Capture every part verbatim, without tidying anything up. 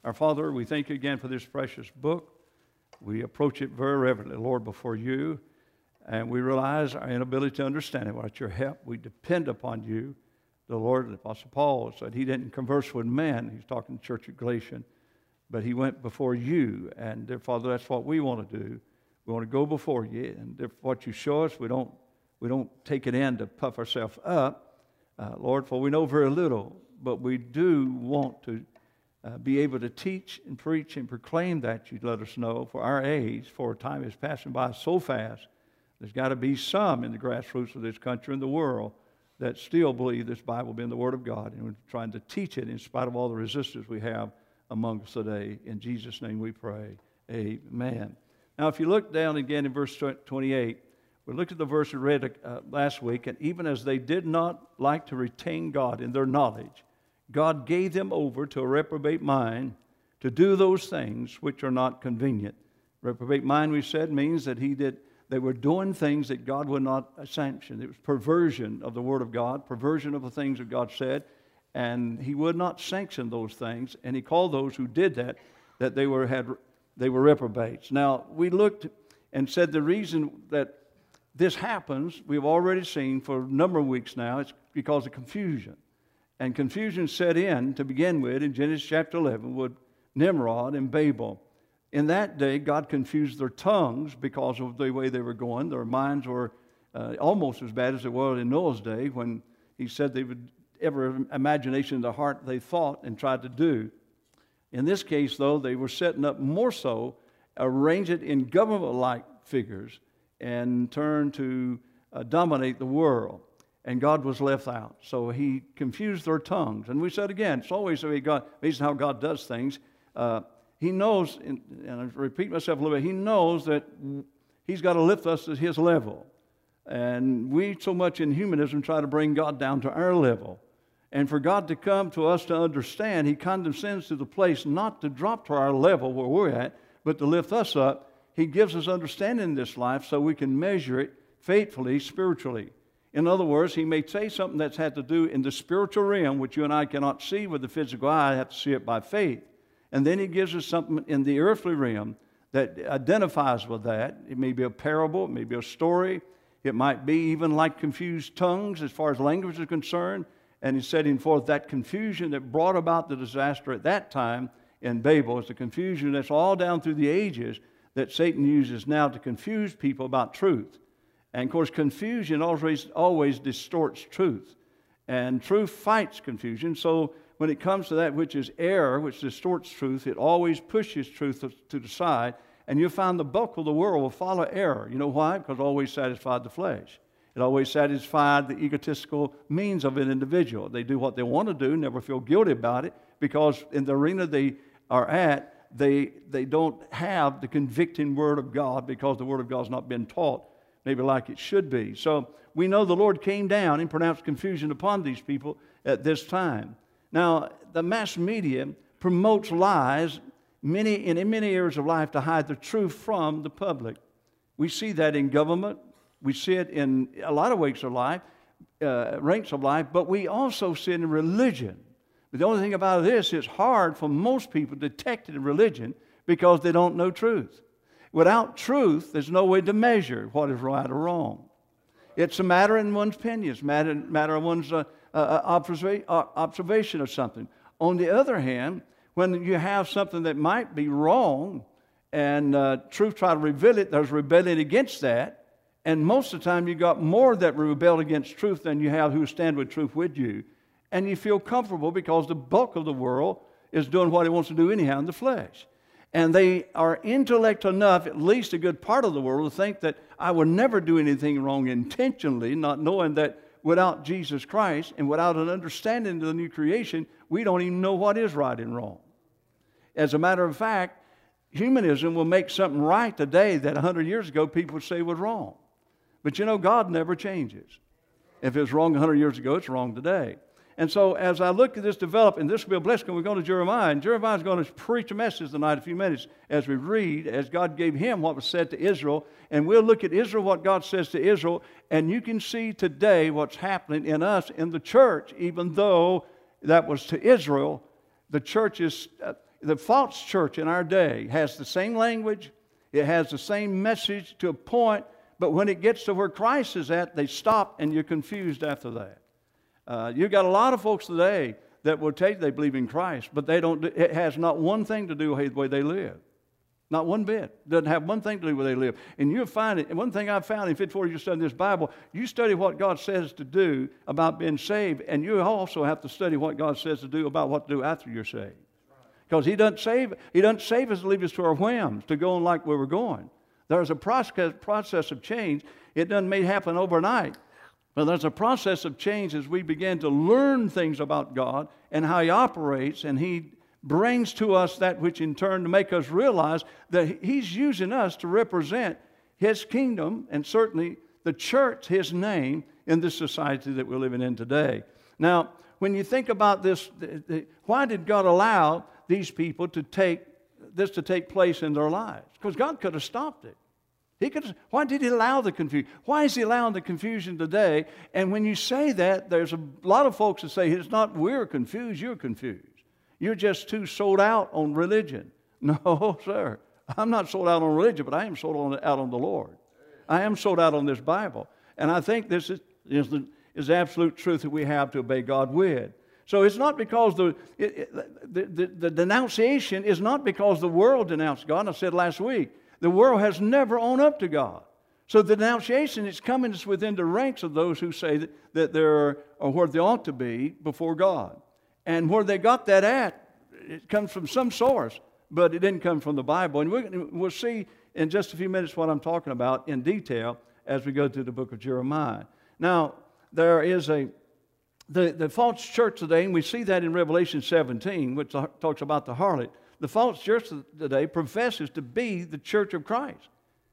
Our Father, we thank you again for this precious book. We approach it very reverently, Lord, before you, and we realize our inability to understand it. Without your help, we depend upon you. The Lord, the Apostle Paul, said he didn't converse with men. He's talking to the church at Galatia, but he went before you, and dear Father, that's what we want to do. We want to go before you, and if what you show us, we don't we don't take it in to puff ourselves up, uh, Lord, for we know very little, but we do want to uh, be able to teach and preach and proclaim that you let us know for our age, for time is passing by so fast. There's got to be some in the grassroots of this country and the world that still believe this Bible being the Word of God, and we're trying to teach it in spite of all the resistance we have among us today. In Jesus' name we pray. Amen. Now, if you look down again in verse twenty-eight, we looked at the verse we read uh, last week, and even as they did not like to retain God in their knowledge, God gave them over to a reprobate mind to do those things which are not convenient. Reprobate mind, we said, means that he did, they were doing things that God would not sanction. It was perversion of the Word of God, perversion of the things that God said, and he would not sanction those things, and he called those who did that, that they were, had, they were reprobates. Now, we looked and said the reason that this happens, we've already seen for a number of weeks now, it's because of confusion. And confusion set in to begin with in Genesis chapter eleven with Nimrod and Babel. In that day, God confused their tongues because of the way they were going. Their minds were uh, almost as bad as they were in Noah's day when he said they would, every imagination in their heart they thought and tried to do. In this case, though, they were setting up more so, arrange it in government-like figures, and turn to uh, dominate the world. And God was left out. So he confused their tongues. And we said again, it's always the way God, amazing how God does things. Uh, he knows, and, and I repeat myself a little bit, he knows that he's got to lift us to his level. And we so much in humanism try to bring God down to our level. And for God to come to us to understand, he condescends to the place not to drop to our level where we're at, but to lift us up. He gives us understanding in this life so we can measure it faithfully, spiritually. In other words, he may say something that's had to do in the spiritual realm, which you and I cannot see with the physical eye. I have to see it by faith. And then he gives us something in the earthly realm that identifies with that. It may be a parable, it may be a story. It might be even like confused tongues as far as language is concerned. And he's setting forth that confusion that brought about the disaster at that time in Babel. It's the confusion that's all down through the ages that Satan uses now to confuse people about truth. And, of course, confusion always, always distorts truth. And truth fights confusion. So when it comes to that which is error, which distorts truth, it always pushes truth to, to the side. And you'll find the bulk of the world will follow error. You know why? Because it always satisfied the flesh. It always satisfied the egotistical means of an individual. They do what they want to do, never feel guilty about it, because in the arena they are at, they, they don't have the convicting Word of God because the Word of God has not been taught maybe like it should be. So we know the Lord came down and pronounced confusion upon these people at this time. Now, the mass media promotes lies many, in many areas of life to hide the truth from the public. We see that in government. We see it in a lot of ways of life, uh, ranks of life, but we also see it in religion. But the only thing about this, it's hard for most people to detect it in religion because they don't know truth. Without truth, there's no way to measure what is right or wrong. It's a matter in one's opinion. It's a matter, matter of one's uh, uh, observa- uh, observation of something. On the other hand, when you have something that might be wrong and uh, truth try to reveal it, there's rebellion against that. And most of the time, you got more that rebel against truth than you have who stand with truth with you. And you feel comfortable because the bulk of the world is doing what it wants to do anyhow in the flesh. And they are intellect enough, at least a good part of the world, to think that I would never do anything wrong intentionally, not knowing that without Jesus Christ and without an understanding of the new creation, we don't even know what is right and wrong. As a matter of fact, humanism will make something right today that one hundred years ago people would say was wrong. But you know, God never changes. If it was wrong one hundred years ago, it's wrong today. And so as I look at this develop, and this will be a blessing, we're going to Jeremiah, and Jeremiah is going to preach a message tonight in a few minutes as we read, as God gave him what was said to Israel. And we'll look at Israel, what God says to Israel, and you can see today what's happening in us in the church, even though that was to Israel. The church is, uh, the false church in our day has the same language, it has the same message to a point, but when it gets to where Christ is at, they stop and you're confused after that. Uh, you've got a lot of folks today that will tell you they believe in Christ, but they don't. It has not one thing to do with the way they live. Not one bit. Doesn't have one thing to do with the way they live. And you'll find it. And one thing I've found in fifty-four years studying this Bible, you study what God says to do about being saved, and you also have to study what God says to do about what to do after you're saved. Because He doesn't save. He doesn't save us to leave us to our whims, to go on like we were going. There's a process process of change. It doesn't may happen overnight. But there's a process of change as we begin to learn things about God and how He operates, and He brings to us that which in turn to make us realize that He's using us to represent His kingdom and certainly the church, His name, in this society that we're living in today. Now, when you think about this, why did God allow these people to take this to take place in their lives? Because God could have stopped it. He could. Why did He allow the confusion? Why is He allowing the confusion today? And when you say that, there's a lot of folks that say it's not we're confused, you're confused. You're just too sold out on religion. No, sir. I'm not sold out on religion, but I am sold on, out on the Lord. I am sold out on this Bible. And I think this is, is, the, is the absolute truth that we have to obey God with. So it's not because the, it, it, the, the, the denunciation is not because the world denounced God. I said last week, the world has never owned up to God. So the denunciation is coming within the ranks of those who say that, that they're or where they ought to be before God. And where they got that at, it comes from some source, but it didn't come from the Bible. And we're, we'll see in just a few minutes what I'm talking about in detail as we go through the book of Jeremiah. Now, there is a, the, the false church today, and we see that in Revelation seventeen, which talks about the harlot. The false church today professes to be the church of Christ.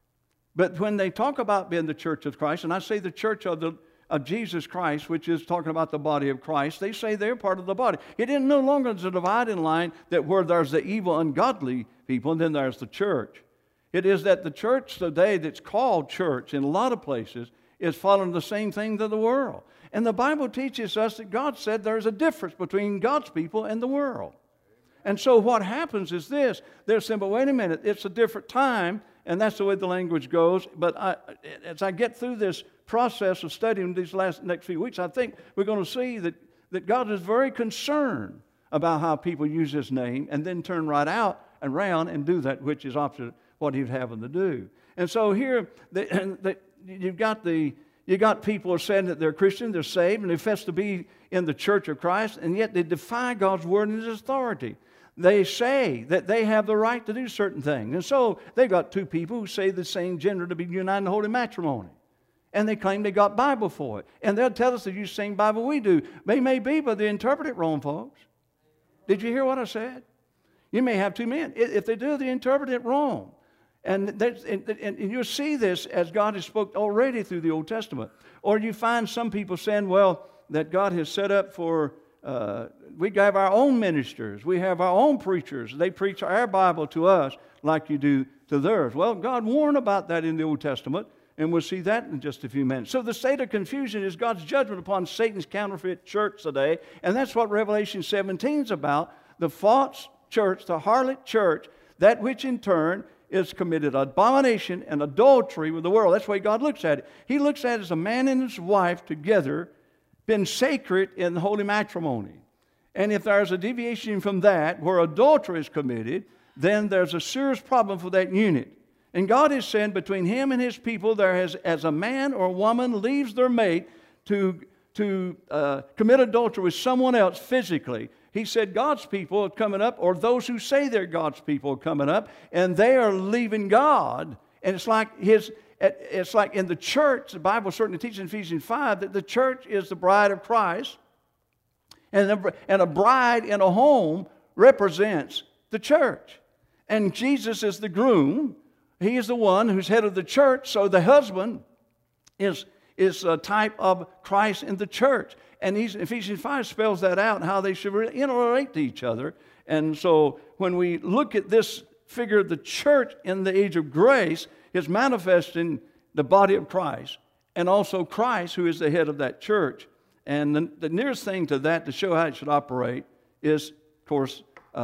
But when they talk about being the church of Christ, and I say the church of the of Jesus Christ, which is talking about the body of Christ, they say they're part of the body. It is no longer a dividing line that where there's the evil, ungodly people, and then there's the church. It is that the church today that's called church in a lot of places is following the same thing to the world. And the Bible teaches us that God said there's a difference between God's people and the world. And so what happens is this. They're saying, but wait a minute, it's a different time, and that's the way the language goes. But I, as I get through this process of studying these last next few weeks, I think we're going to see that, that God is very concerned about how people use His name and then turn right out and around and do that which is opposite what He'd have them to do. And so here, the, the, you've got the you got people who are saying that they're Christian, they're saved, and they profess to be in the church of Christ, and yet they defy God's word and His authority. They say that they have the right to do certain things. And so they've got two people who say the same gender to be united in holy matrimony. And they claim they got Bible for it. And they'll tell us they use the same Bible we do. They may be, but they interpret it wrong, folks. Did you hear what I said? You may have two men. If they do, they interpret it wrong. And, and, and you'll see this as God has spoke already through the Old Testament. Or you find some people saying, well, that God has set up for, uh, we have our own ministers. We have our own preachers. They preach our Bible to us like you do to theirs. Well, God warned about that in the Old Testament. And we'll see that in just a few minutes. So the state of confusion is God's judgment upon Satan's counterfeit church today. And that's what Revelation seventeen is about. The false church, the harlot church, that which in turn is committed abomination and adultery with the world. That's the way God looks at it. He looks at it as a man and his wife together, been sacred in holy matrimony. And if there's a deviation from that, where adultery is committed, then there's a serious problem for that unit. And God is saying between Him and His people, there has, as a man or a woman leaves their mate to, to uh, commit adultery with someone else physically, He said God's people are coming up, or those who say they're God's people are coming up, and they are leaving God. And it's like His, it's like in the church, the Bible certainly teaches in Ephesians five that the church is the bride of Christ, and a, and a bride in a home represents the church. And Jesus is the groom. He is the one who's head of the church, so the husband is, is a type of Christ in the church. And he's, Ephesians five spells that out and how they should interrelate to each other. And so when we look at this figure of the church in the age of grace, it's manifesting the body of Christ and also Christ, who is the head of that church. And the, the nearest thing to that to show how it should operate is, of course, uh,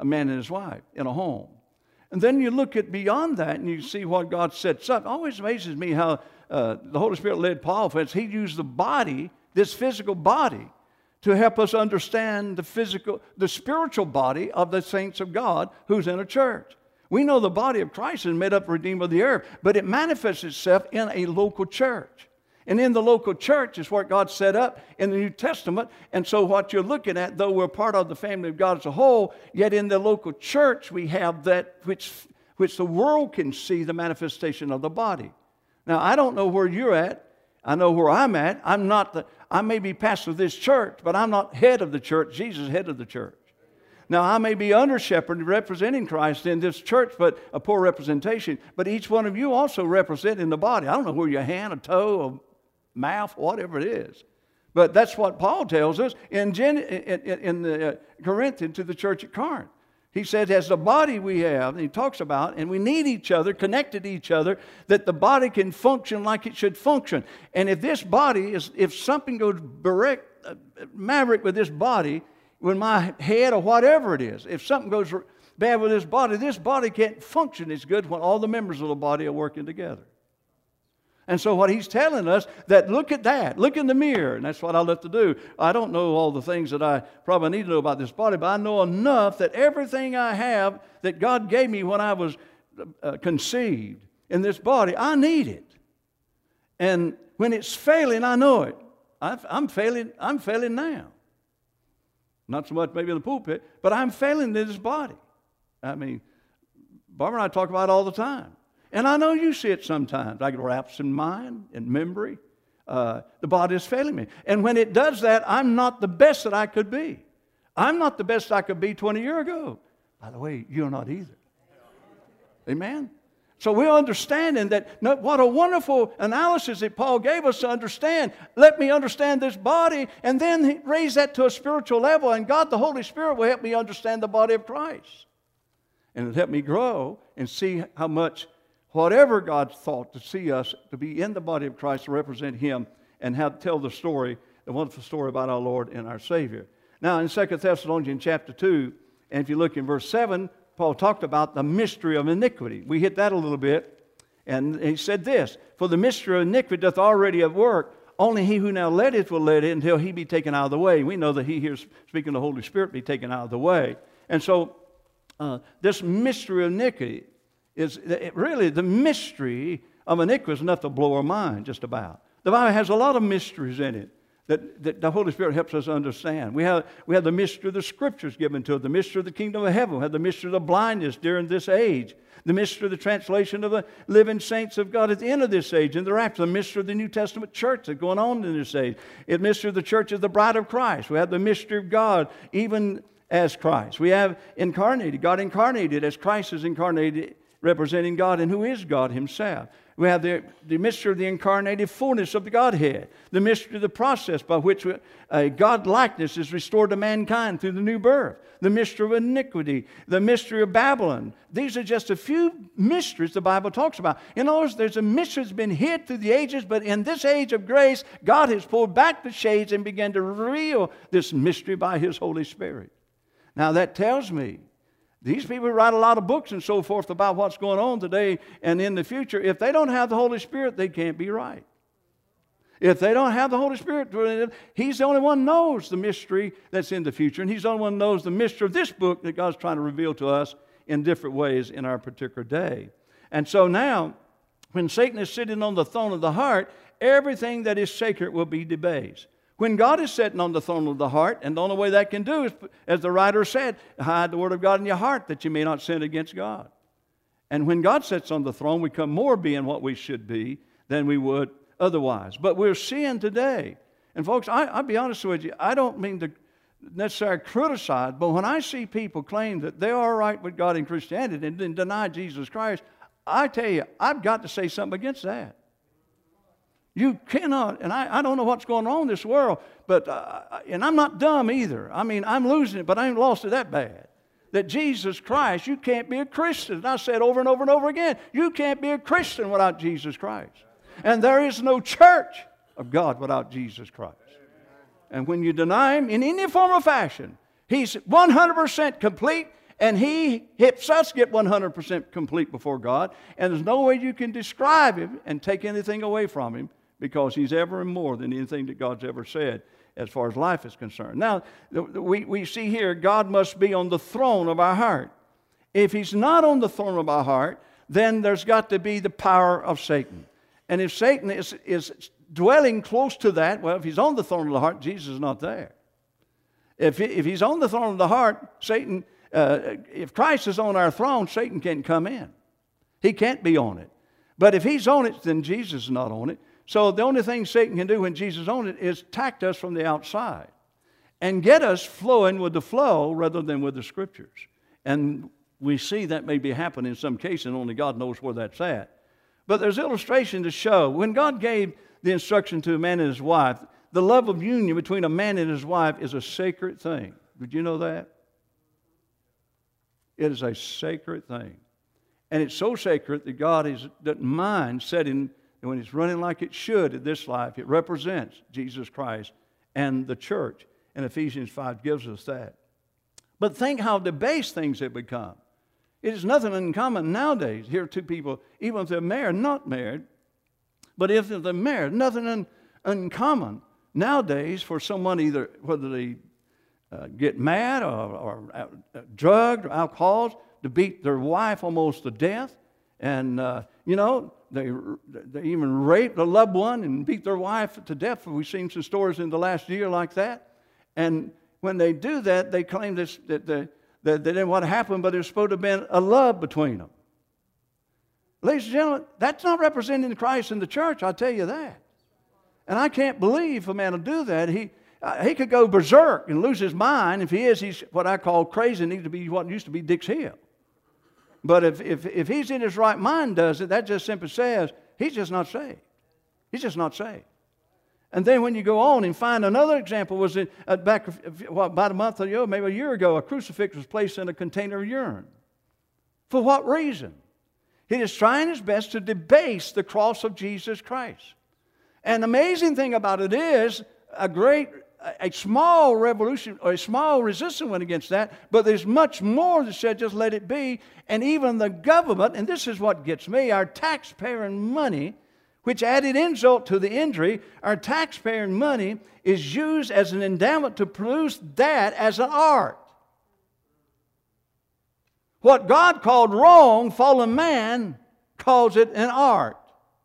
a man and his wife in a home. And then you look at beyond that and you see what God sets up. It always amazes me how uh, the Holy Spirit led Paul, for instance. He used the body, this physical body, to help us understand the physical, the spiritual body of the saints of God who's in a church. We know the body of Christ is made up of the redeemed of the earth, but it manifests itself in a local church. And in the local church is what God set up in the New Testament. And so what you're looking at, though we're part of the family of God as a whole, yet in the local church we have that which, which the world can see, the manifestation of the body. Now, I don't know where you're at. I know where I'm at. I'm not the, I may be pastor of this church, but I'm not head of the church. Jesus is head of the church. Now, I may be under shepherd representing Christ in this church, but a poor representation. But each one of you also represent in the body. I don't know where your hand, a toe, a mouth, whatever it is. But that's what Paul tells us in, Gen, in, in, in the uh, Corinthians to the church at Corinth. He said, as the body we have, and he talks about, and we need each other, connected to each other, that the body can function like it should function. And if this body is, if something goes bereft, uh, maverick with this body, with my head or whatever it is, if something goes bad with this body, this body can't function as good when all the members of the body are working together. And so what he's telling us, that look at that, look in the mirror, and that's what I love to do. I don't know all the things that I probably need to know about this body, but I know enough that everything I have that God gave me when I was uh, conceived in this body, I need it. And when it's failing, I know it. I've, I'm failing, I'm failing now. Not so much maybe in the pulpit, but I'm failing in this body. I mean, Barbara and I talk about it all the time. And I know you see it sometimes. I get lapse in mind, in memory. Uh, the body is failing me. And when it does that, I'm not the best that I could be. I'm not the best I could be twenty years ago. By the way, you're not either. Amen? So we're understanding that, what a wonderful analysis that Paul gave us to understand. Let me understand this body, and then raise that to a spiritual level, and God, the Holy Spirit, will help me understand the body of Christ. And it'll help me grow and see how much, whatever God thought to see us, to be in the body of Christ, to represent Him, and how to tell the story, the wonderful story about our Lord and our Savior. Now, in Second Thessalonians chapter two, and if you look in verse seven, Paul talked about the mystery of iniquity. We hit that a little bit. And he said this, for the mystery of iniquity doth already at work. Only he who now letteth will let it until he be taken out of the way. We know that he here speaking of the Holy Spirit be taken out of the way. And so uh, this mystery of iniquity is it really the mystery of iniquity is enough to blow our mind just about. The Bible has a lot of mysteries in it that, that the Holy Spirit helps us understand. We have, we have the mystery of the Scriptures given to us, the mystery of the kingdom of heaven. We have the mystery of the blindness during this age, the mystery of the translation of the living saints of God at the end of this age, and the rapture, the mystery of the New Testament church that's going on in this age. The mystery of the church is the bride of Christ. We have the mystery of God even as Christ. We have incarnated, God incarnated as Christ is incarnated, representing God and who is God Himself. We have the, the mystery of the incarnated fullness of the Godhead, the mystery of the process by which a God-likeness is restored to mankind through the new birth, the mystery of iniquity, the mystery of Babylon. These are just a few mysteries the Bible talks about. In other words, there's a mystery that's been hid through the ages, but in this age of grace, God has pulled back the shades and began to reveal this mystery by His Holy Spirit. Now that tells me, these people write a lot of books and so forth about what's going on today and in the future. If they don't have the Holy Spirit, they can't be right. If they don't have the Holy Spirit, He's the only one who knows the mystery that's in the future. And He's the only one who knows the mystery of this book that God's trying to reveal to us in different ways in our particular day. And so now, when Satan is sitting on the throne of the heart, everything that is sacred will be debased. When God is sitting on the throne of the heart, and the only way that can do is, as the writer said, hide the word of God in your heart that you may not sin against God. And when God sits on the throne, we come more being what we should be than we would otherwise. But we're seeing today, and folks, I, I'll be honest with you, I don't mean to necessarily criticize, but when I see people claim that they are right with God in Christianity and then deny Jesus Christ, I tell you, I've got to say something against that. You cannot, and I, I don't know what's going on in this world, but, uh, and I'm not dumb either. I mean, I'm losing it, but I ain't lost it that bad. That Jesus Christ, you can't be a Christian. And I said over and over and over again, you can't be a Christian without Jesus Christ. And there is no church of God without Jesus Christ. And when you deny Him in any form or fashion, He's one hundred percent complete And He helps us get one hundred percent complete before God. And there's no way you can describe Him and take anything away from Him, because He's ever and more than anything that God's ever said as far as life is concerned. Now, we, we see here God must be on the throne of our heart. If He's not on the throne of our heart, then there's got to be the power of Satan. And if Satan is, is dwelling close to that, well, if he's on the throne of the heart, Jesus is not there. If, he, if He's on the throne of the heart, Satan... Uh, if Christ is on our throne, Satan can't come in. He can't be on it. But if He's on it, then Jesus is not on it. So the only thing Satan can do when Jesus is on it is attack us from the outside and get us flowing with the flow rather than with the Scriptures. And we see that may be happening in some cases, and only God knows where that's at. But there's illustration to show. When God gave the instruction to a man and his wife, the love of union between a man and his wife is a sacred thing. Did you know that? It is a sacred thing. And it's so sacred that God is, doesn't mind setting, when it's running like it should in this life, it represents Jesus Christ and the church. And Ephesians five gives us that. But think how debased things have become. It is nothing uncommon nowadays. Here are two people, even if they're married, not married, but if they're married, nothing un, uncommon nowadays for someone, either whether they Uh, get mad or, or uh, drugged or alcoholics, to beat their wife almost to death. And, uh, you know, they, they even rape a loved one and beat their wife to death. We've seen some stories in the last year like that. And when they do that, they claim this, that, they, that they didn't want to happen, but there's supposed to have been a love between them. Ladies and gentlemen, that's not representing Christ in the church, I'll tell you that. And I can't believe a man will do that. He... Uh, he could go berserk and lose his mind. If he is, he's what I call crazy, needs to be what used to be Dick's Hill. But if, if, if he's in his right mind does it, that just simply says he's just not saved. He's just not saved. And then when you go on and find another example, was it uh, back what, about a month ago, maybe a year ago, a crucifix was placed in a container of urine. For what reason? He is trying his best to debase the cross of Jesus Christ. And the amazing thing about it is, a great A small revolution or a small resistance went against that, but there's much more that said just let it be. And even the government, and this is what gets me, our taxpayer money, which added insult to the injury, our taxpayer money is used as an endowment to produce that as an art. What God called wrong, fallen man calls it an art.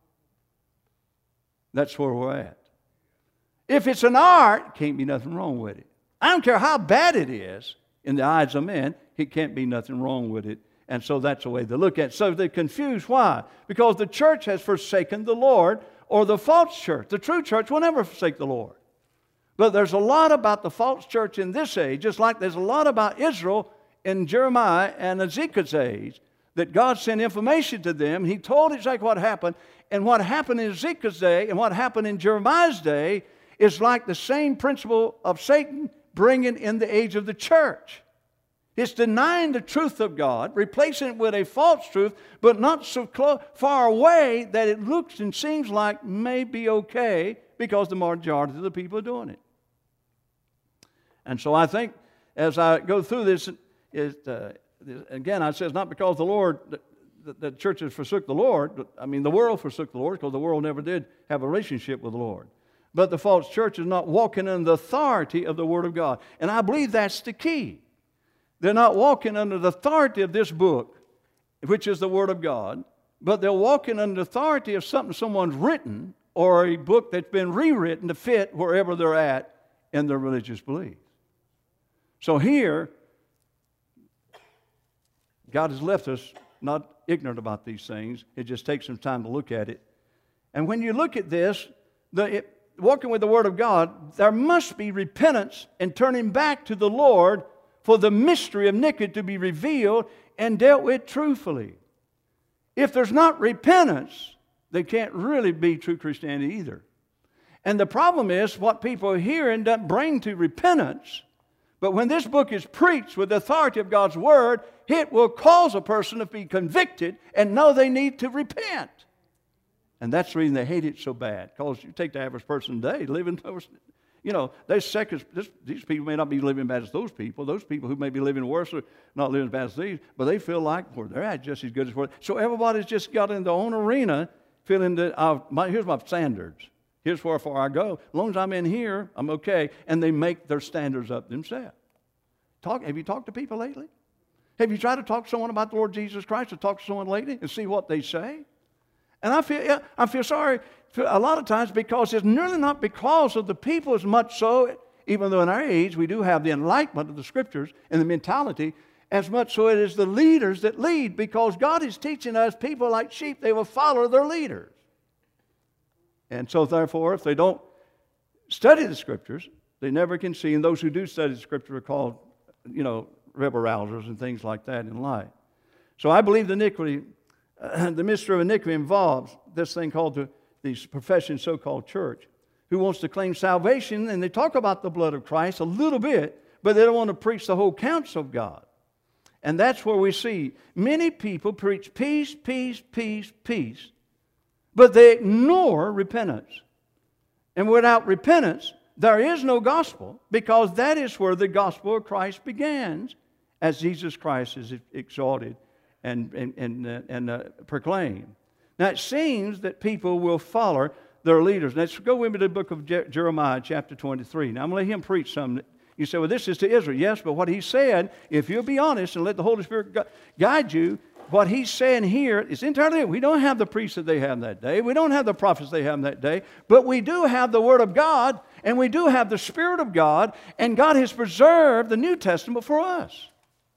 That's where we're at. If it's an art, can't be nothing wrong with it. I don't care how bad it is in the eyes of men, it can't be nothing wrong with it. And so that's the way they look at it. So they're confused. Why? Because the church has forsaken the Lord, or the false church. The true church will never forsake the Lord. But there's a lot about the false church in this age, just like there's a lot about Israel in Jeremiah and Ezekiel's age, that God sent information to them. He told exactly what happened. And what happened in Ezekiel's day and what happened in Jeremiah's day is like the same principle of Satan bringing in the age of the church. It's denying the truth of God, replacing it with a false truth, but not so close, far away that it looks and seems like may be okay, because the majority of the people are doing it. And so I think as I go through this, it, uh, again, I say it's not because the Lord, the, the churches forsook the Lord. I mean, the world forsook the Lord, because the world never did have a relationship with the Lord. But the false church is not walking in the authority of the Word of God. And I believe that's the key. They're not walking under the authority of this book, which is the Word of God, but they're walking under the authority of something someone's written, or a book that's been rewritten to fit wherever they're at in their religious beliefs. So here, God has left us not ignorant about these things. It just takes some time to look at it. And when you look at this, the, it, walking with the Word of God, there must be repentance and turning back to the Lord for the mystery of iniquity to be revealed and dealt with truthfully. If there's not repentance, they can't really be true Christianity either. And the problem is, what people are hearing doesn't bring to repentance. But when this book is preached with the authority of God's Word, it will cause a person to be convicted and know they need to repent. And that's the reason they hate it so bad. Because you take the average person today, living, you You know, there's seconds, this, these people may not be living as bad as those people. Those people who may be living worse are not living as bad as these, but they feel like where they're at just as good as where. So everybody's just got in their own arena, feeling that uh, my, here's my standards. Here's where far I go. As long as I'm in here, I'm okay. And they make their standards up themselves. Talk, have you talked to people lately? Have you tried to talk to someone about the Lord Jesus Christ, or talk to someone lately and see what they say? And I feel, yeah, I feel sorry for a lot of times, because it's nearly not because of the people as much so, even though in our age we do have the enlightenment of the Scriptures and the mentality, as much so it is the leaders that lead, because God is teaching us people like sheep, they will follow their leaders. And so therefore, if they don't study the Scriptures, they never can see, and those who do study the Scripture are called, you know, rebel rousers and things like that in life. So I believe the iniquity, uh, the mystery of iniquity involves this thing called the, the profession so-called church, who wants to claim salvation, and they talk about the blood of Christ a little bit, but they don't want to preach the whole counsel of God. And that's where we see many people preach peace, peace, peace, peace, but they ignore repentance. And without repentance, there is no gospel, because that is where the gospel of Christ begins, as Jesus Christ is exalted and, and, and, uh, and uh, proclaimed. Now it seems that people will follow their leaders. Let's go with me to the book of Je- Jeremiah chapter twenty-three. Now I'm going to let him preach some. You say, well, this is to Israel. Yes, but what he said, if you'll be honest and let the Holy Spirit gu- guide you, what he's saying here is entirely, we don't have the priests that they have that day. We don't have the prophets they have that day. But we do have the Word of God, and we do have the Spirit of God, and God has preserved the New Testament for us.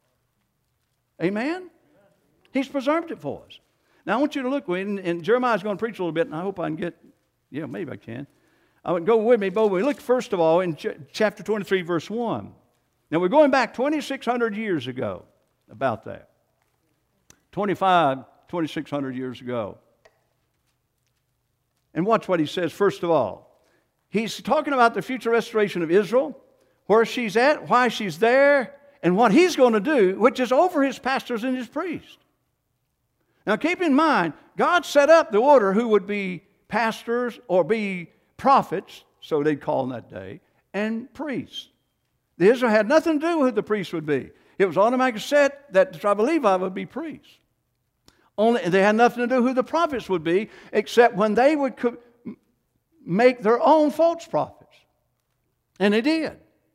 Amen? He's preserved it for us. Now, I want you to look with me, and, and Jeremiah's going to preach a little bit, and I hope I can get, yeah, maybe I can. I would go with me, but we look first of all in ch- chapter twenty-three, verse one. Now, we're going back twenty-six hundred years ago about that. twenty-five, twenty-six hundred years ago. And watch what he says first of all. He's talking about the future restoration of Israel, where she's at, why she's there, and what he's going to do, which is over his pastors and his priests. Now keep in mind, God set up the order who would be pastors or be prophets, so they'd call them that day, and priests. The Israel had nothing to do with who the priests would be. It was automatically set that the tribe of Levi would be priests. Only they had nothing to do who the prophets would be, except when they would co- make their own false prophets. And they did.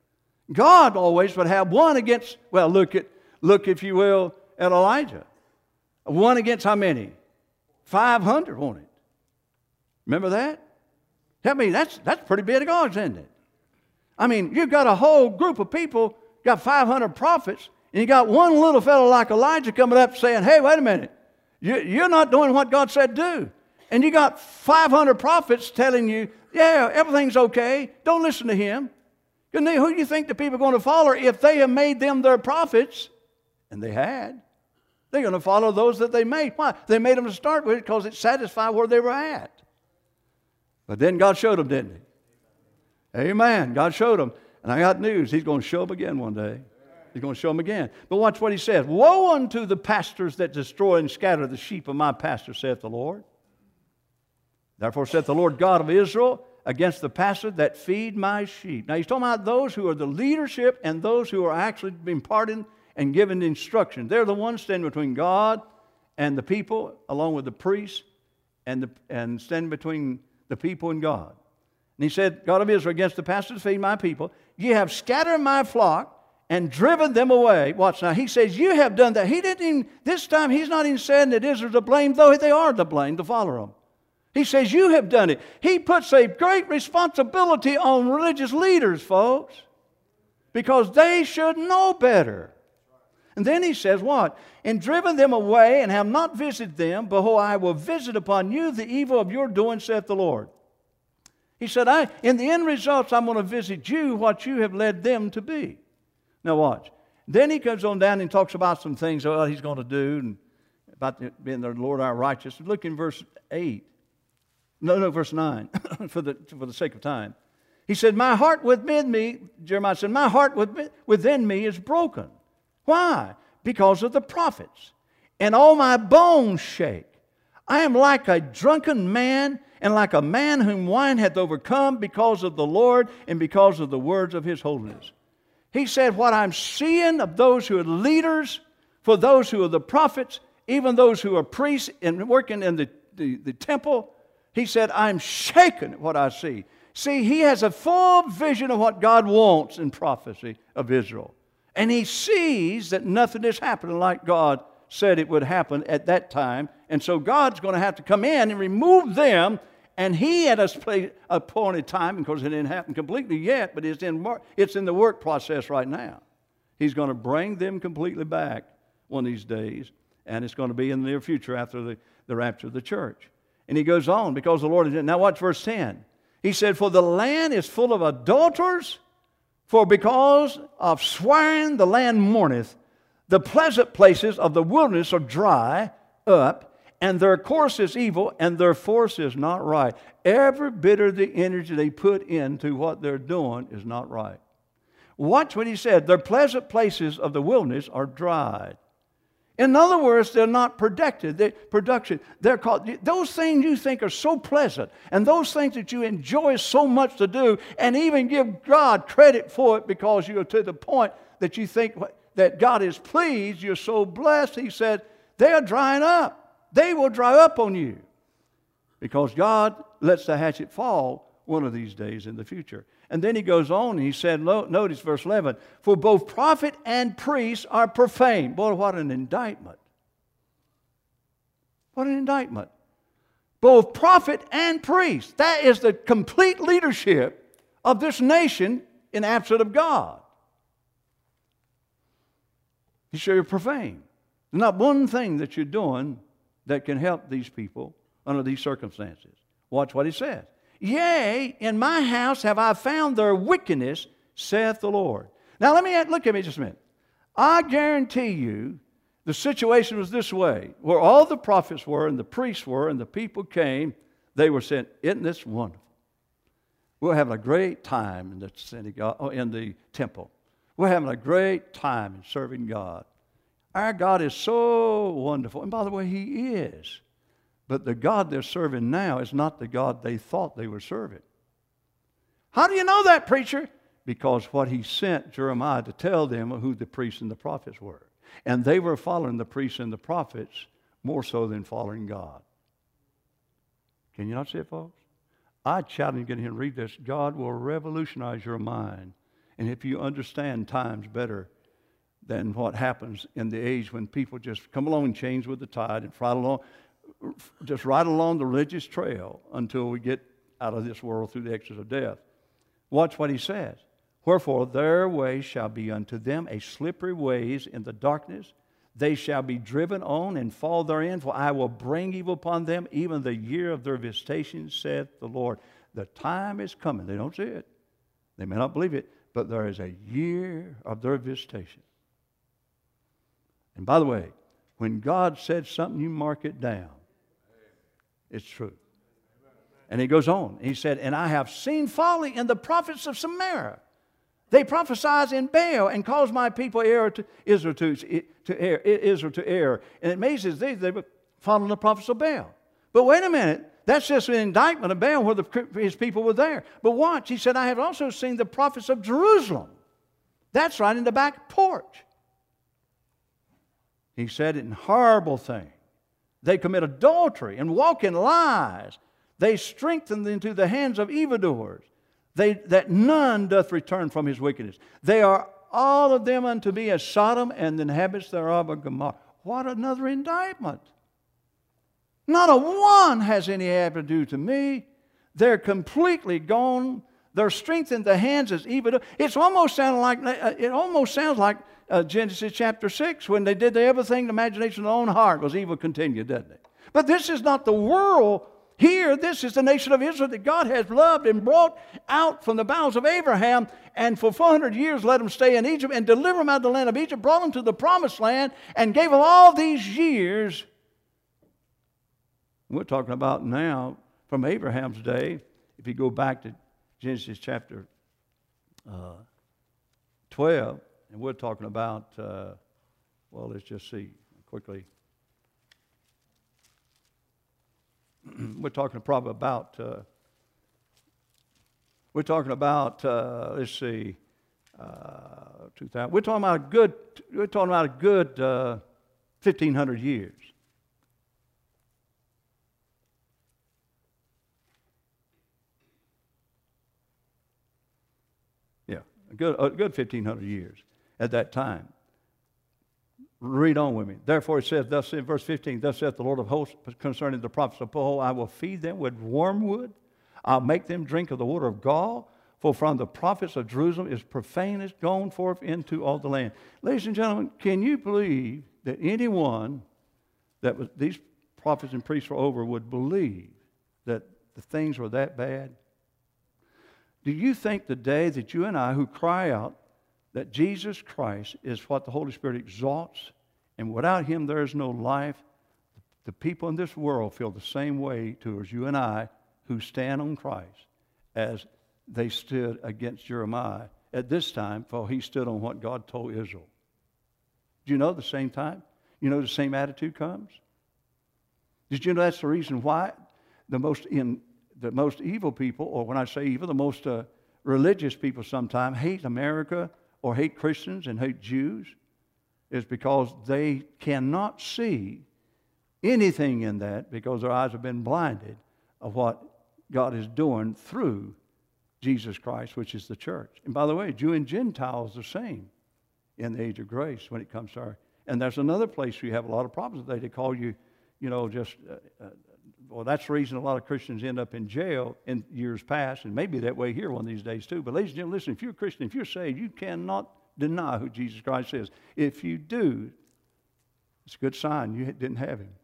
God always would have one against, well, look at, look, if you will, at Elijah. One against how many? five hundred, won't it? Remember that? I mean, that's, that's pretty big odds, isn't it? I mean, you've got a whole group of people, got five hundred prophets, and you got one little fellow like Elijah coming up saying, hey, wait a minute, you, you're not doing what God said do. And you got five hundred prophets telling you, yeah, everything's okay, don't listen to him. And who do you think the people are going to follow if they have made them their prophets? And they had. They're going to follow those that they made. Why? They made them to start with because it satisfied where they were at. But then God showed them, didn't he? Amen. God showed them. And I got news. He's going to show them again one day. He's going to show them again. But watch what he says. Woe unto the pastors that destroy and scatter the sheep of my pasture, saith the Lord. Therefore saith the Lord God of Israel against the pastors that feed my sheep. Now he's talking about those who are the leadership and those who are actually being pardoned and given instruction. They're the ones standing between God and the people, along with the priests, and, the, and standing between the people and God. And he said, God of Israel, against the pastors feed my people, ye have scattered my flock and driven them away. Watch now. He says, you have done that. He didn't even, this time he's not even saying that Israel's to blame, though they are to blame to follow him. He says, you have done it. He puts a great responsibility on religious leaders, folks, because they should know better. And then he says what? And driven them away and have not visited them, behold, I will visit upon you the evil of your doing, saith the Lord. He said, I, in the end results, I'm going to visit you what you have led them to be. Now watch. Then he comes on down and talks about some things that he's going to do and about the, being the Lord our righteous. Look in verse eight. No, no, verse nine, for the, for the sake of time. He said, my heart within me, Jeremiah said, my heart within me is broken. Why? Because of the prophets. And all my bones shake. I am like a drunken man, and like a man whom wine hath overcome, because of the Lord and because of the words of his holiness. He said, what I'm seeing of those who are leaders, for those who are the prophets, even those who are priests and working in the, the, the temple, he said, I'm shaken at what I see. See, he has a full vision of what God wants in prophecy of Israel. And he sees that nothing is happening like God said it would happen at that time. And so God's going to have to come in and remove them. And he had a appointed time, because it didn't happen completely yet, but it's in, it's in the work process right now. He's going to bring them completely back one of these days. And it's going to be in the near future after the, the rapture of the church. And he goes on, because the Lord is in. Now watch verse ten. He said, for the land is full of adulterers, for because of swearing the land mourneth. The pleasant places of the wilderness are dry up, and their course is evil, and their force is not right. Every bit of the energy they put into what they're doing is not right. Watch what he said. Their pleasant places of the wilderness are dried. In other words, they're not productive. They, production. They're called, those things you think are so pleasant, and those things that you enjoy so much to do, and even give God credit for it because you're to the point that you think that God is pleased, you're so blessed. He said, they are drying up. They will dry up on you, because God lets the hatchet fall one of these days in the future. And then he goes on and he said, notice verse eleven, for both prophet and priest are profane. Boy, what an indictment. What an indictment. Both prophet and priest. That is the complete leadership of this nation in absence of God. You say you're profane. There's not one thing that you're doing that can help these people under these circumstances. Watch what he says. Yea, in my house have I found their wickedness, saith the Lord. Now let me look at me just a minute. I guarantee you the situation was this way, where all the prophets were and the priests were and the people came, they were saying, isn't this wonderful? We're having a great time in the synagogue, in the temple. We're having a great time in serving God. Our God is so wonderful. And by the way, he is. But the God they're serving now is not the God they thought they were serving. How do you know that, preacher? Because what he sent Jeremiah to tell them who the priests and the prophets were. And they were following the priests and the prophets more so than following God. Can you not see it, folks? I challenge you to get in here and read this. God will revolutionize your mind. And if you understand times better than what happens in the age when people just come along and change with the tide and ride along, just ride along the religious trail until we get out of this world through the exit of death. Watch what he says. Wherefore their way shall be unto them a slippery ways in the darkness. They shall be driven on and fall therein, for I will bring evil upon them, even the year of their visitation, saith the Lord. The time is coming. They don't see it. They may not believe it, but there is a year of their visitation. And by the way, when God said something, you mark it down. It's true. And he goes on. He said, and I have seen folly in the prophets of Samaria. They prophesied in Baal and caused my people error to Israel to, to err, Israel to err. And it amazes thee, they were following the prophets of Baal. But wait a minute. That's just an indictment of Baal where the, his people were there. But watch. He said, I have also seen the prophets of Jerusalem. That's right in the back porch. He said, in horrible thing. They commit adultery and walk in lies. They strengthen into the hands of evildoers. They, that none doth return from his wickedness. They are all of them unto me as Sodom, and the inhabitants thereof are Gomorrah. What another indictment. Not a one has any habit to do to me. They're completely gone. Their strength in the hands is evil. It's almost sounding like it almost sounds like uh, Genesis chapter six, when they did everything the imagination of their own heart was evil continued, doesn't it? But this is not the world here. This is the nation of Israel that God has loved and brought out from the bowels of Abraham, and for four hundred years let them stay in Egypt and deliver them out of the land of Egypt, brought them to the promised land, and gave them all these years. We're talking about now from Abraham's day. If you go back to Genesis chapter uh, twelve, and we're talking about, uh, well, let's just see quickly. we're talking probably about, uh, we're talking about, uh, let's see, uh, two thousand. We're talking about a good, we're talking about a good uh, fifteen hundred years. Yeah, a good, a good fifteen hundred years at that time. Read on with me. Therefore it says, thus in verse fifteen, thus saith the Lord of hosts concerning the prophets of Baal, I will feed them with wormwood. I'll make them drink of the water of gall. For from the prophets of Jerusalem is profaneness gone forth into all the land. Ladies and gentlemen, can you believe that anyone that was, these prophets and priests were over would believe that the things were that bad? Do you think the day that you and I who cry out that Jesus Christ is what the Holy Spirit exalts, and without Him there is no life, the people in this world feel the same way towards you and I who stand on Christ as they stood against Jeremiah at this time, for he stood on what God told Israel. Do you know the same time? You know the same attitude comes? Did you know that's the reason why the most in the most evil people, or when I say evil, the most uh, religious people sometimes hate America or hate Christians and hate Jews, is because they cannot see anything in that because their eyes have been blinded of what God is doing through Jesus Christ, which is the church. And by the way, Jew and Gentile is the same in the age of grace when it comes to our. And there's another place where you have a lot of problems today. They call you, you know, just, uh, uh, well, that's the reason a lot of Christians end up in jail in years past, and maybe that way here one of these days too. But ladies and gentlemen, listen, if you're a Christian, if you're saved, you cannot deny who Jesus Christ is. If you do, it's a good sign you didn't have Him.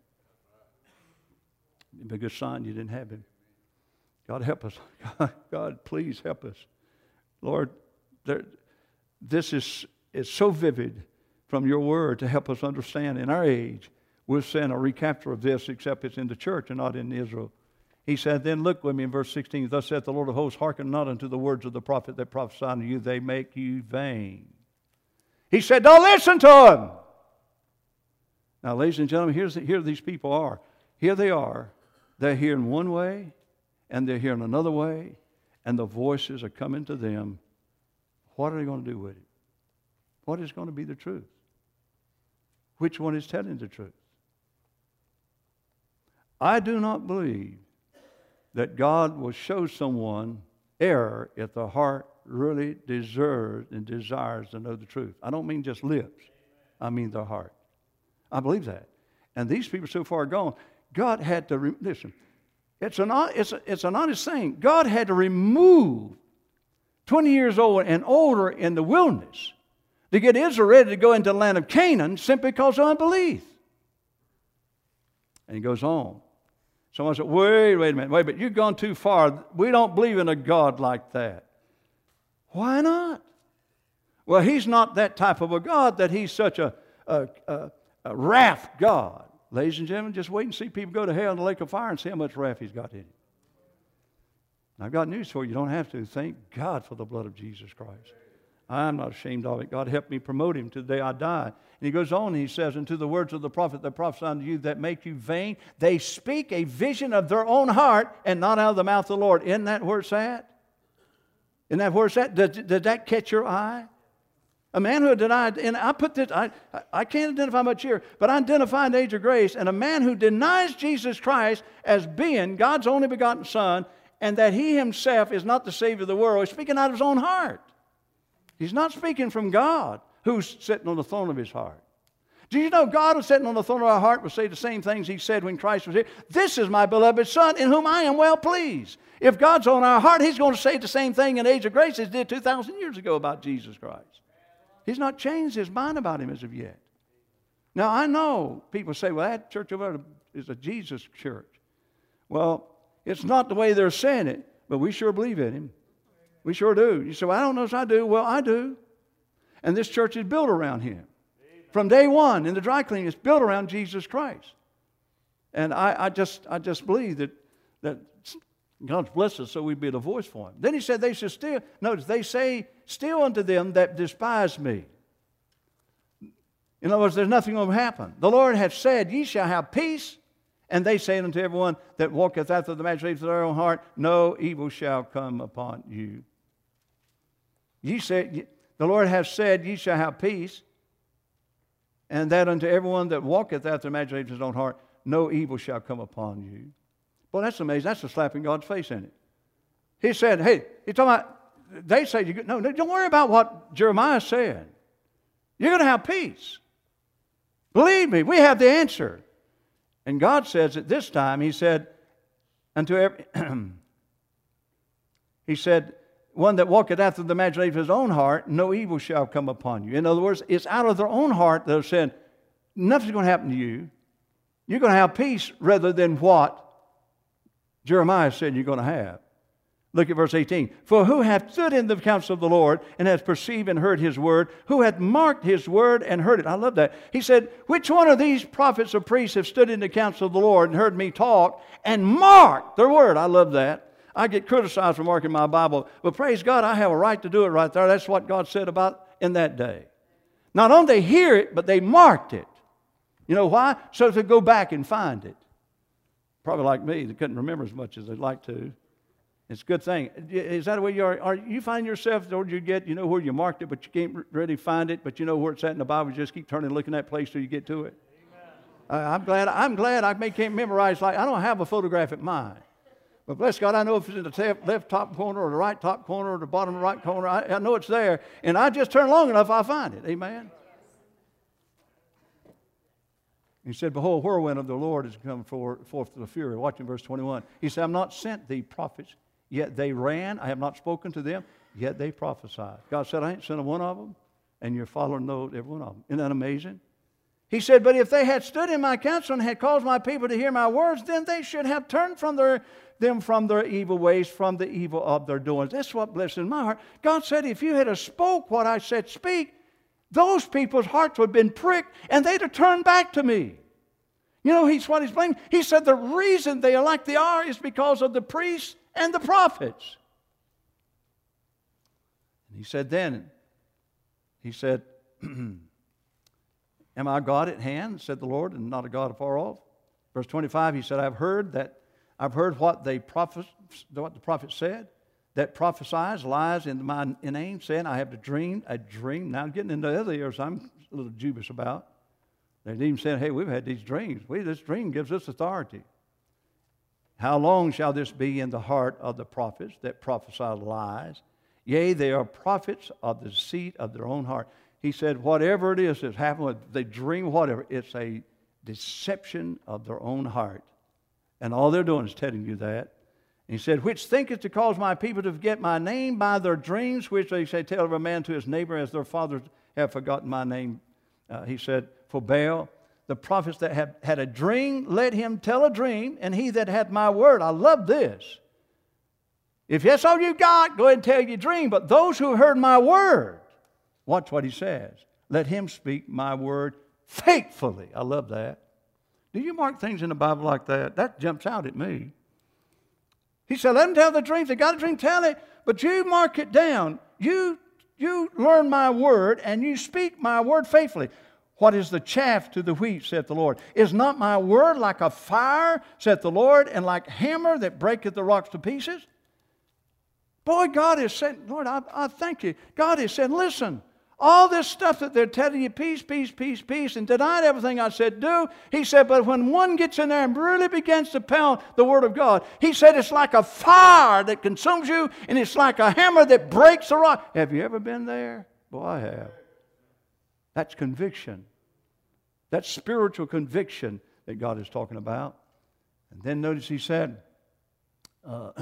It's a good sign you didn't have Him. God help us. God, God please help us. Lord, there, this is it's so vivid from your word to help us understand in our age. We'll send a recapture of this, except it's in the church and not in Israel. He said, then look with me in verse sixteen, thus saith the Lord of hosts, hearken not unto the words of the prophet that prophesy unto you, they make you vain. He said, don't listen to them. Now, ladies and gentlemen, here's the, here these people are. Here they are. They're hearing one way, and they're hearing another way, and the voices are coming to them. What are they going to do with it? What is going to be the truth? Which one is telling the truth? I do not believe that God will show someone error if the heart really deserves and desires to know the truth. I don't mean just lips. I mean the heart. I believe that. And these people so far gone, God had to, re- listen, it's an, it's, a, it's an honest thing. God had to remove twenty years old and older in the wilderness to get Israel ready to go into the land of Canaan simply because of unbelief. And he goes on. Someone said, wait, wait a minute, wait, but you've gone too far. We don't believe in a God like that. Why not? Well, He's not that type of a God that He's such a, a, a, a wrath God. Ladies and gentlemen, just wait and see people go to hell in the lake of fire and see how much wrath He's got in it. And I've got news for you. You don't have to. Thank God for the blood of Jesus Christ. I'm not ashamed of it. God help me promote Him to the day I die. And he goes on and he says, and to the words of the prophet that prophesy unto you that make you vain, they speak a vision of their own heart and not out of the mouth of the Lord. Isn't that where it's at? Isn't that where it's at? Does, does that catch your eye? A man who denied, and I put this, I, I can't identify much here, but I identify in the age of grace, and a man who denies Jesus Christ as being God's only begotten Son, and that He Himself is not the Savior of the world, is speaking out of his own heart. He's not speaking from God, who's sitting on the throne of His heart. Do you know God who's sitting on the throne of our heart will say the same things He said when Christ was here? This is my beloved Son, in whom I am well pleased. If God's on our heart, He's going to say the same thing in the age of grace as He did two thousand years ago about Jesus Christ. He's not changed His mind about Him as of yet. Now, I know people say, well, that church over there is a Jesus church. Well, it's not the way they're saying it, but we sure believe in Him. We sure do. You say, well, I don't know if I do. Well, I do. And this church is built around Him. From day one in the dry cleaning, it's built around Jesus Christ. And I, I just I just believe that, that God's blessed us so we'd be the voice for Him. Then He said they should still, notice, they say, still unto them that despise me. In other words, there's nothing going to happen. The Lord hath said, ye shall have peace, And they say unto everyone that walketh after the imagination of their own heart, no evil shall come upon you. Ye say, the Lord hath said, ye shall have peace. And that unto everyone that walketh after the imagination of his own heart, no evil shall come upon you. Well, that's amazing. That's a slap in God's face, isn't it? He said, hey, he's talking about, they say, you, no, no, don't worry about what Jeremiah said. You're going to have peace. Believe me, we have the answer. And God says at this time, He said, unto every, He said, one that walketh after the imagination of his own heart, no evil shall come upon you. In other words, it's out of their own heart that they're saying, nothing's going to happen to you. You're going to have peace rather than what Jeremiah said you're going to have. Look at verse eighteen. For who hath stood in the counsel of the Lord and hath perceived and heard His word? Who hath marked His word and heard it? I love that. He said, which one of these prophets or priests have stood in the counsel of the Lord and heard me talk and marked their word? I love that. I get criticized for marking my Bible, but praise God, I have a right to do it right there. That's what God said about in that day. Not only they hear it, but they marked it. You know why? So they go back and find it. Probably like me, they couldn't remember as much as they'd like to. It's a good thing. Is that the way you are? Are you find yourself, or you get, you know where you marked it, but you can't really find it, but you know where it's at in the Bible. You just keep turning and looking at that place till you get to it. Uh, I'm glad. I'm glad I may, can't memorize. Like I don't have a photographic mind, but bless God, I know if it's in the left top corner or the right top corner or the bottom right corner. I, I know it's there, and I just turn long enough, I'll find it. Amen. He said, behold, whirlwind of the Lord is come forth to the fury. Watching verse twenty-one. He said, I have not sent thee prophets, yet they ran. I have not spoken to them, yet they prophesied. God said, I ain't sent a one of them, and you're following those, every one of them. Isn't that amazing? He said, but if they had stood in my counsel and had caused my people to hear my words, then they should have turned from their, them from their evil ways, from the evil of their doings. That's what blesses my heart. God said, if you had a spoke what I said speak, those people's hearts would have been pricked, and they'd have turned back to me. You know, he's what he's blaming. He said the reason they are like they are is because of the priests and the prophets. And he said then, he said, am I a God at hand, said the Lord, and not a God afar off? Verse twenty-five, he said, I've heard that, I've heard what they prophet, what the prophet said, that prophesies lies in my name, saying, I have dreamed a dream. Now getting into the other areas I'm a little dubious about. They even said, hey, we've had these dreams. We, this dream gives us authority. How long shall this be in the heart of the prophets that prophesy lies? Yea, they are prophets of the deceit of their own heart. He said, whatever it is that's happened, they dream whatever, it's a deception of their own heart. And all they're doing is telling you that. And he said, which thinketh to cause my people to forget my name by their dreams, which they say, tell every man to his neighbor, as their fathers have forgotten my name. Uh, he said, for Baal, the prophets that had, had a dream, let him tell a dream, and he that had my word. I love this. If that's all you got, go ahead and tell your dream. But those who heard my word, watch what he says. Let him speak my word faithfully. I love that. Do you mark things in the Bible like that? That jumps out at me. He said, let them tell the dreams. They got a dream, tell it. But you mark it down. You, you learn my word, and you speak my word faithfully. What is the chaff to the wheat, saith the Lord? Is not my word like a fire, saith the Lord, and like hammer that breaketh the rocks to pieces? Boy, God is saying, Lord, I, I thank you. God is saying, listen, all this stuff that they're telling you, peace, peace, peace, peace, and denying everything I said do, he said, but when one gets in there and really begins to pound the Word of God, he said it's like a fire that consumes you, and it's like a hammer that breaks the rock. Have you ever been there? Boy, I have. That's conviction. That's spiritual conviction that God is talking about. And then notice he said, uh,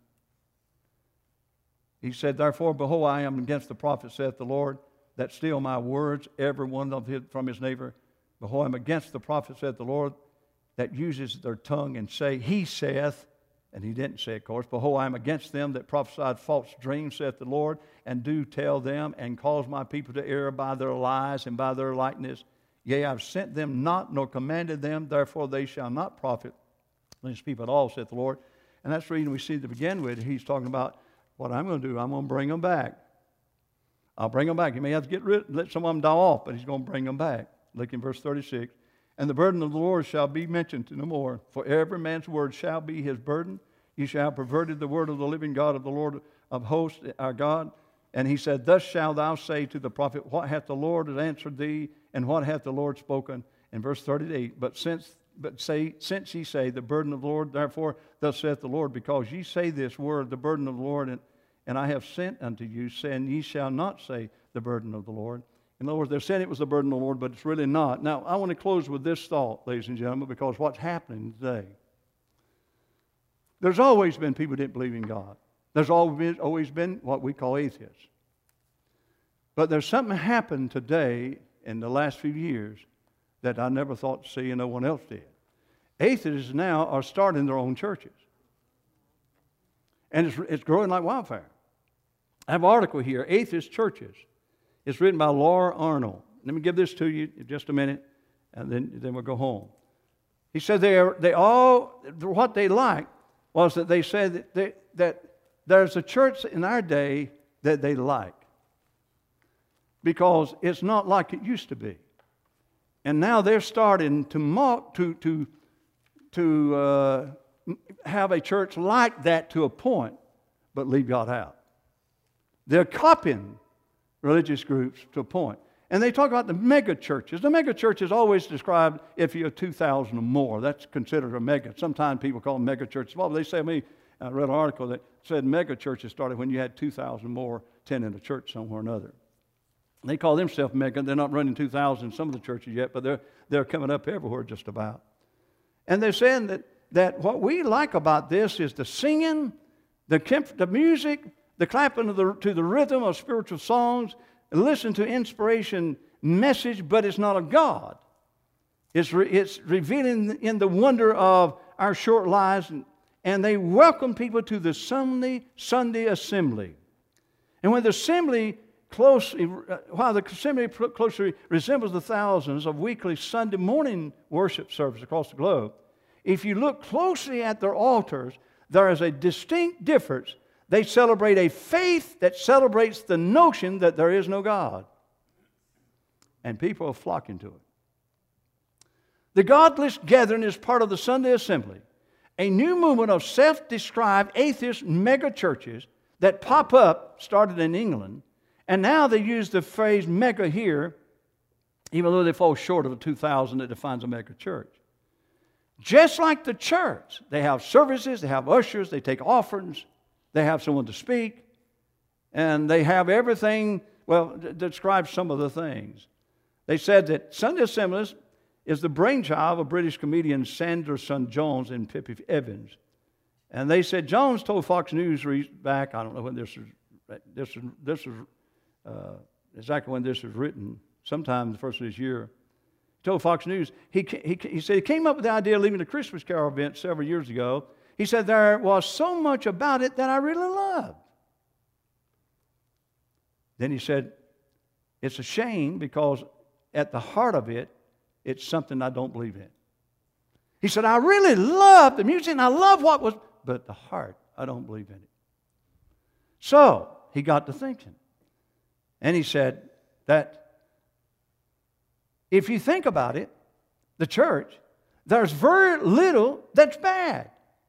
he said, therefore, behold, I am against the prophet, saith the Lord, that steal my words, every one of his, from his neighbor. Behold, I am against the prophet, saith the Lord, that uses their tongue and say, he saith, and he didn't say, of course, behold, I am against them that prophesied false dreams, saith the Lord, and do tell them, and cause my people to err by their lies and by their likeness. Yea, I've sent them not, nor commanded them, therefore they shall not profit these people at all, saith the Lord. And that's the reason we see to begin with, he's talking about what I'm going to do. I'm going to bring them back. I'll bring them back. He may have to get rid, let some of them die off, but he's going to bring them back. Look in verse thirty-six. And the burden of the Lord shall be mentioned no more. For every man's word shall be his burden. You shall have perverted the word of the living God, of the Lord of hosts, our God. And he said, thus shalt thou say to the prophet, what hath the Lord answered thee, and what hath the Lord spoken? In verse thirty-eight, but since but say since ye say the burden of the Lord, therefore thus saith the Lord, because ye say this word, the burden of the Lord, and, and I have sent unto you, saying, ye shall not say the burden of the Lord. In other words, they're saying it was the burden of the Lord, but it's really not. Now, I want to close with this thought, ladies and gentlemen, because what's happening today. There's always been people who didn't believe in God. There's always been, always been what we call atheists. But there's something happened today in the last few years that I never thought to see and no one else did. Atheists now are starting their own churches. And it's, it's growing like wildfire. I have an article here, Atheist Churches. It's written by Laura Arnold. Let me give this to you in just a minute, and then, then we'll go home. He said they, are, they all, what they liked was that they said that, they, that there's a church in our day that they like because it's not like it used to be. And now they're starting to mock, to, to, to uh, have a church like that to a point, but leave God out. They're copying religious groups to a point. And they talk about the mega churches. The mega church is always described if you're two thousand or more. That's considered a mega. Sometimes people call them mega churches. Well, they say to me, I read an article that said mega churches started when you had two thousand more attending a church somewhere or another. They call themselves mega. They're not running two thousand in some of the churches yet, but they're, they're coming up everywhere just about. And they're saying that, that what we like about this is the singing, the, the music, the clapping of the, to the rhythm of spiritual songs, and listen to inspiration message, but it's not of God. It's, re, it's revealing in the wonder of our short lives, and, and they welcome people to the Sunday, Sunday assembly. And when the assembly closely, while the assembly closely resembles the thousands of weekly Sunday morning worship services across the globe, if you look closely at their altars, there is a distinct difference. They celebrate a faith that celebrates the notion that there is no God. And people are flocking to it. The Godless Gathering is part of the Sunday Assembly, a new movement of self-described atheist mega-churches that pop up, started in England, and now they use the phrase mega here, even though they fall short of the two thousand that defines a mega church. Just like the church, they have services, they have ushers, they take offerings, they have someone to speak, and they have everything, well, d- describe some of the things. They said that Sunday Assemblies is the brainchild of British comedian Sanderson Jones and Pippi Evans. And they said Jones told Fox News back, I don't know when this was, this was, this was uh, exactly when this was written, sometime the first of this year. He told Fox News, he, he, he said he came up with the idea of leaving the Christmas Carol event several years ago. He said, there was so much about it that I really loved. Then he said, it's a shame because at the heart of it, it's something I don't believe in. He said, I really love the music and I love what was, but at the heart, I don't believe in it. So he got to thinking. And he said that if you think about it, the church, there's very little that's bad.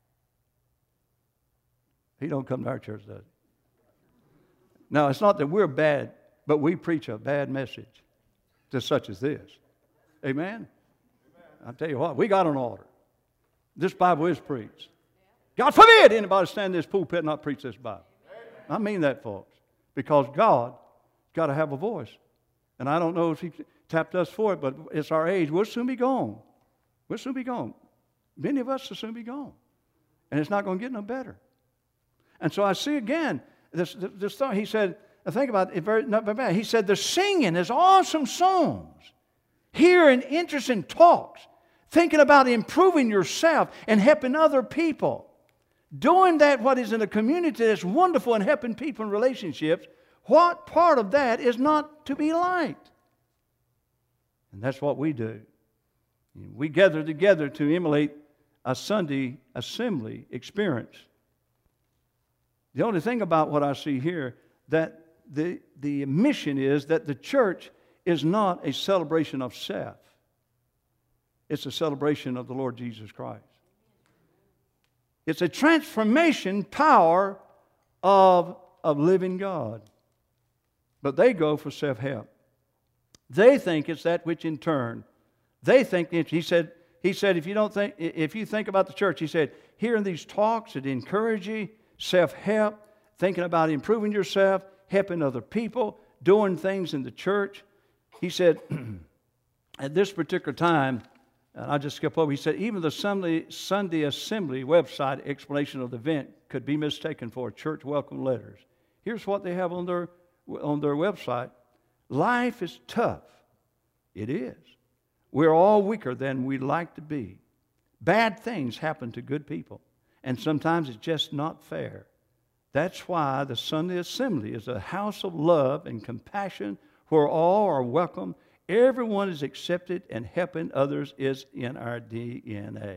He don't come to our church, does he? Now, it's not that we're bad, but we preach a bad message to such as this. Amen? Amen. I'll tell you what, we got an altar. This Bible is preached. God forbid anybody stand in this pulpit and not preach this Bible. Amen. I mean that, folks, because God got to have a voice. And I don't know if he tapped us for it, but it's our age. We'll soon be gone. We'll soon be gone. Many of us will soon be gone. And it's not going to get no better. And so I see again, this, this thought, he said, think about it, very, not very bad. He said, the singing is awesome songs. Hearing interesting talks. Thinking about improving yourself and helping other people. Doing that, what is in a community that's wonderful and helping people in relationships. What part of that is not to be liked? And that's what we do. We gather together to emulate a Sunday assembly experience. The only thing about what I see here, that the, the mission is that the church is not a celebration of self. It's a celebration of the Lord Jesus Christ. It's a transformation power of, of living God. But they go for self-help. They think it's that which in turn, they think, he said, he said, if you don't think, if you think about the church, he said, hearing these talks that encourage you, self-help, thinking about improving yourself, helping other people, doing things in the church. He said, at this particular time, and I'll just skip over, he said, even the Sunday, Sunday Assembly website explanation of the event could be mistaken for church welcome letters. Here's what they have on their, on their website. Life is tough. It is. We're all weaker than we'd like to be. Bad things happen to good people, and sometimes it's just not fair. That's why the Sunday Assembly is a house of love and compassion where all are welcome. Everyone is accepted, and helping others is in our D N A.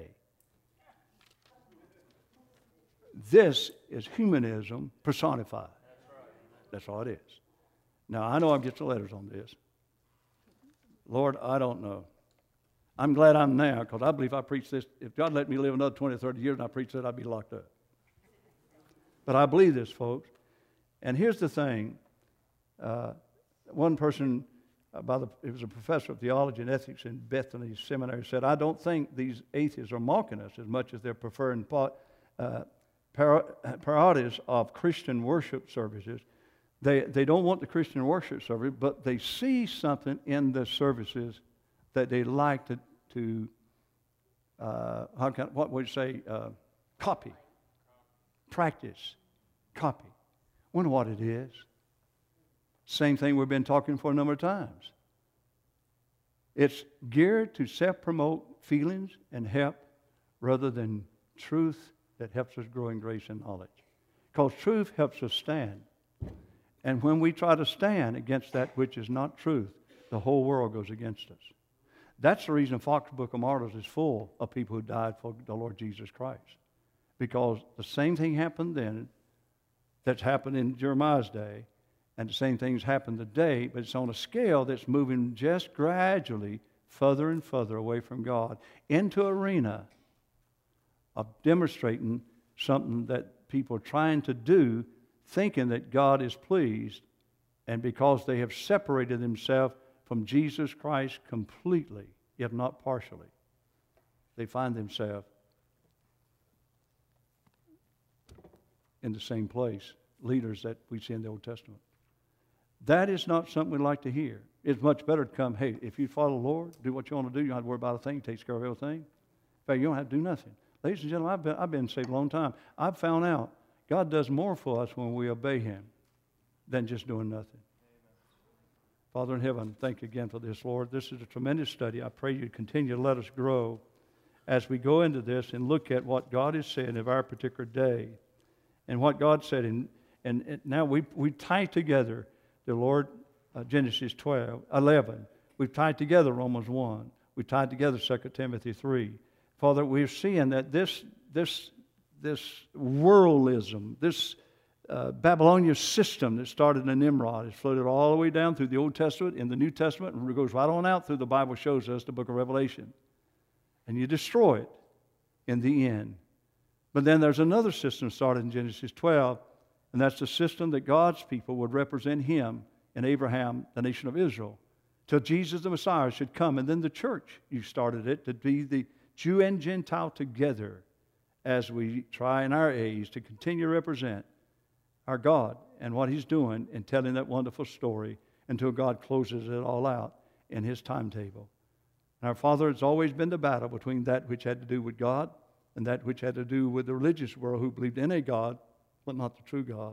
This is humanism personified. That's all it is. Now, I know I'm getting letters on this. Lord, I don't know. I'm glad I'm now, because I believe I preach this. If God let me live another twenty or thirty years and I preach that, I'd be locked up. But I believe this, folks. And here's the thing. Uh, one person, uh, by the, it was a professor of theology and ethics in Bethany Seminary, said, I don't think these atheists are mocking us as much as they're preferring pot, uh, parodies of Christian worship services. They, they don't want the Christian worship service, but they see something in the services that they like to, to uh, how can, what would you say, uh, copy, practice, copy. Wonder what it is. Same thing we've been talking for a number of times. It's geared to self-promote feelings and help rather than truth that helps us grow in grace and knowledge. Because truth helps us stand. And when we try to stand against that which is not truth, the whole world goes against us. That's the reason Fox Book of Martyrs is full of people who died for the Lord Jesus Christ. Because the same thing happened then that's happened in Jeremiah's day, and the same things happen today, but it's on a scale that's moving just gradually further and further away from God into an arena of demonstrating something that people are trying to do, thinking that God is pleased, and because they have separated themselves from Jesus Christ completely, if not partially, they find themselves in the same place, leaders that we see in the Old Testament. That is not something we like to hear. It's much better to come, hey, if you follow the Lord, do what you want to do, you don't have to worry about a thing, He takes care of everything. In fact, you don't have to do nothing. Ladies and gentlemen, I've been, I've been saved a long time. I've found out God does more for us when we obey Him than just doing nothing. Father in heaven, thank you again for this, Lord. This is a tremendous study. I pray you continue to let us grow as we go into this and look at what God is saying of our particular day and what God said. In, and, and now we, we tie together the Lord, uh, Genesis twelve, eleven. We've tied together Romans one. We've tied together Second Timothy three. Father, we're seeing that this, this, this worldism, this Uh, Babylonian system that started in Nimrod has floated all the way down through the Old Testament and the New Testament, and it goes right on out through the Bible shows us the book of Revelation. And you destroy it in the end. But then there's another system started in Genesis twelve, and that's the system that God's people would represent Him and Abraham, the nation of Israel, till Jesus the Messiah should come. And then the church, you started it to be the Jew and Gentile together as we try in our age to continue to represent our God and what He's doing in telling that wonderful story until God closes it all out in His timetable. And our Father, it's always been the battle between that which had to do with God and that which had to do with the religious world who believed in a God, but not the true God.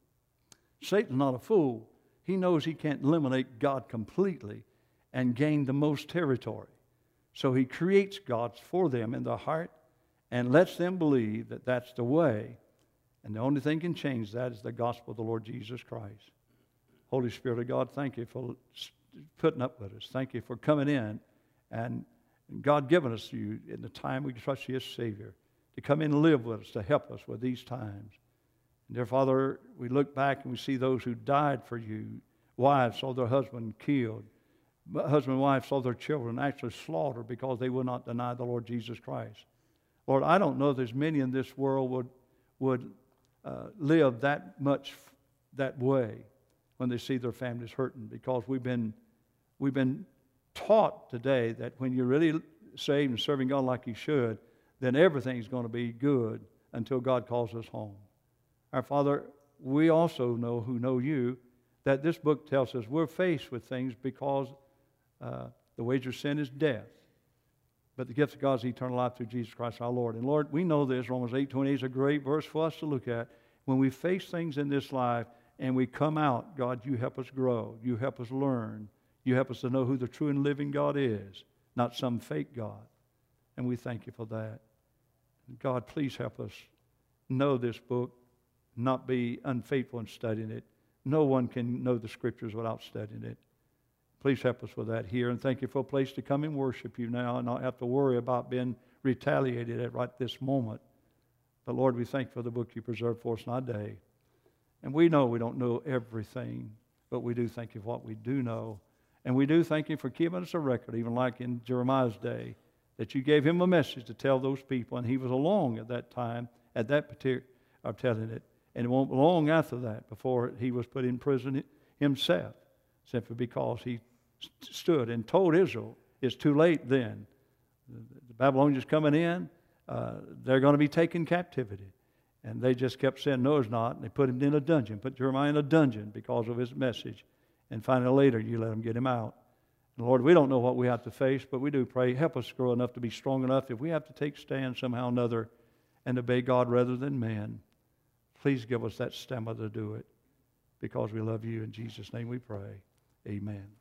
Satan's not a fool. He knows he can't eliminate God completely and gain the most territory. So he creates gods for them in their heart and lets them believe that that's the way. And the only thing can change that is the gospel of the Lord Jesus Christ. Holy Spirit of God, thank you for putting up with us. Thank you for coming in and God giving us you in the time we trust you as Savior to come in and live with us, to help us with these times. And dear Father, we look back and we see those who died for you. Wives saw their husband killed. husband and wife saw their children actually slaughtered because they would not deny the Lord Jesus Christ. Lord, I don't know there's many in this world would would uh, live that much f- that way when they see their families hurting, because we've been we've been taught today that when you're really saved and serving God like you should, then everything's going to be good until God calls us home. Our Father, we also know who know you that this book tells us we're faced with things because uh, the wage of sin is death. But the gift of God is eternal life through Jesus Christ our Lord. And Lord, we know this. Romans eight twenty is a great verse for us to look at. When we face things in this life and we come out, God, you help us grow. You help us learn. You help us to know who the true and living God is, not some fake God. And we thank you for that. God, please help us know this book, not be unfaithful in studying it. No one can know the Scriptures without studying it. Please help us with that here, and thank you for a place to come and worship you now and not have to worry about being retaliated at right this moment. But Lord, we thank you for the book you preserved for us in our day. And we know we don't know everything, but we do thank you for what we do know. And we do thank you for giving us a record, even like in Jeremiah's day, that you gave him a message to tell those people, and he was along at that time, at that particular, of telling it. And it won't be long after that before he was put in prison himself, simply because he stood and told Israel, it's too late then. The Babylonians coming in, uh, they're going to be taken captivity. And they just kept saying, no, it's not. And they put him in a dungeon, put Jeremiah in a dungeon because of his message. And finally later, you let them get him out. And Lord, we don't know what we have to face, but we do pray, help us grow enough to be strong enough if we have to take stand somehow or another and obey God rather than man. Please give us that stamina to do it, because we love you. In Jesus' name we pray. Amen.